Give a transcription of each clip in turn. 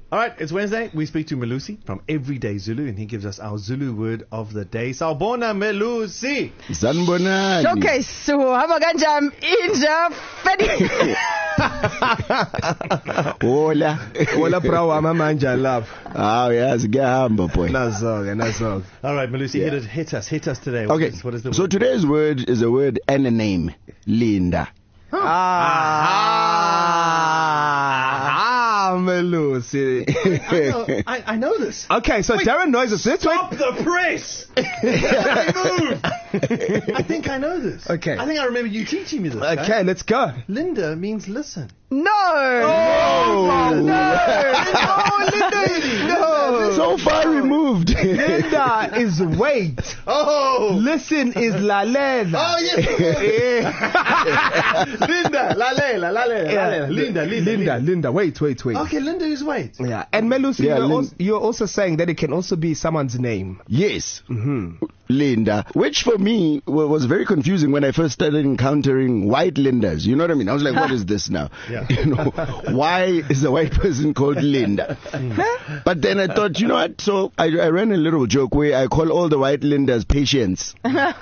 All right, it's Wednesday. We speak to Melusi from Everyday Zulu, and he gives us our Zulu word of the day. Sawubona Melusi. Sanibonani. Okay, so hamba kanjani inja fedi. Hola bro, amamanja love. Ah, yes, gehamba boy. Nazo. All right, Melusi, hit us today. Okay, What is the word? so today's word is a word and a name. Linda. Melusi. I know this. Okay, so Darren knows this. Stop the press! Move! I think I know this. Okay. I think I remember you teaching me this. Okay, let's go. Linda means listen. No. No. So far removed. Linda is wait. Oh. Listen is lalela. Oh, yes. Linda. Linda. Wait. Okay, Linda is wait. Yeah, and Melusi, you're also saying that it can also be someone's name. Yes. Linda, which for me was very confusing when I first started encountering white Lindas. You know what I mean? I was like, what is this now? Yeah. You know, why is a white person called Linda? But then I thought, you know what? So I ran a little joke where I call all the white Lindas patients. I've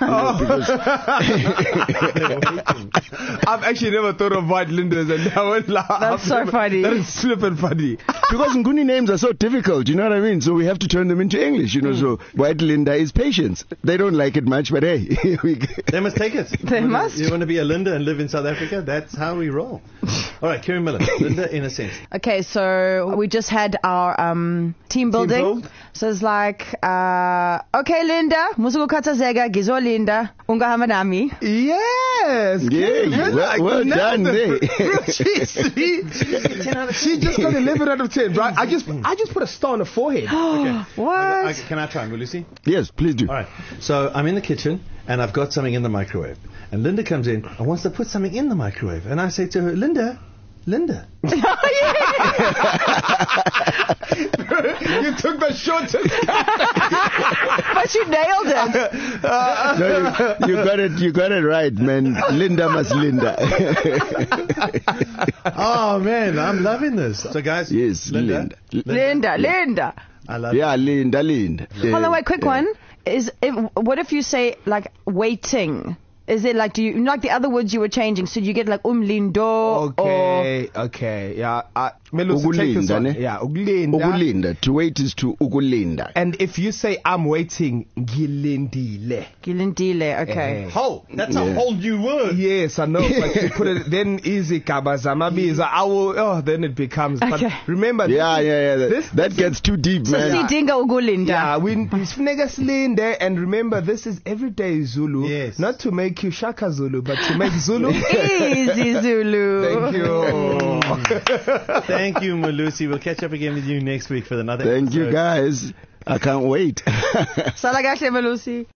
actually never thought of white Lindas, and I won't laugh. That's so funny. That is flippin' funny. Because Nguni names are so difficult, you know what I mean? So we have to turn them into English, you know. So white Linda is patience. They don't like it much, but hey. They must take it. They must. You want to be a Linda and live in South Africa? That's how we roll. All right, Kieran Miller. Linda in a sense. Okay, so we just had our team building. build. So it's like, okay, Linda, musuku khathazeka, gizo Linda, ungahamba nami. Yes. Yeah, well done there. She just got 11 out of 10, right? I just put a star on the forehead. What? Can I try, Melusi? Yes, please do. All right. So I'm in the kitchen and I've got something in the microwave. And Linda comes in and wants to put something in the microwave. And I say to her, Linda. You took the shortest. But you nailed it. No, you got it right, man. Linda must Linda. Oh, man, I'm loving this. So, guys. Yes, Linda. I love Yeah, Linda. Hold on, wait, quick one. What if you say, like, waiting? Is it like, do you like the other words you were changing? So you get like lindo. Okay, yeah. Melusi, take this one. Yeah, Ugulinda. To wait is to ugulinda. And if you say I'm waiting, gilindile. Okay. That's a whole new word. Yes, I know. But you put it then easy kabazamabiza. Then it becomes. Okay. But remember. Yeah. That gets too deep, man. Sidinga ugulinda. Yeah, we Linde, and remember this is Everyday Zulu. Yes. Not to make you Shaka Zulu, but to make Zulu Easy Zulu. Thank you. Thank you, Melusi. We'll catch up again with you next week for another Thank episode. you, guys. I can't wait. Salagahle Melusi.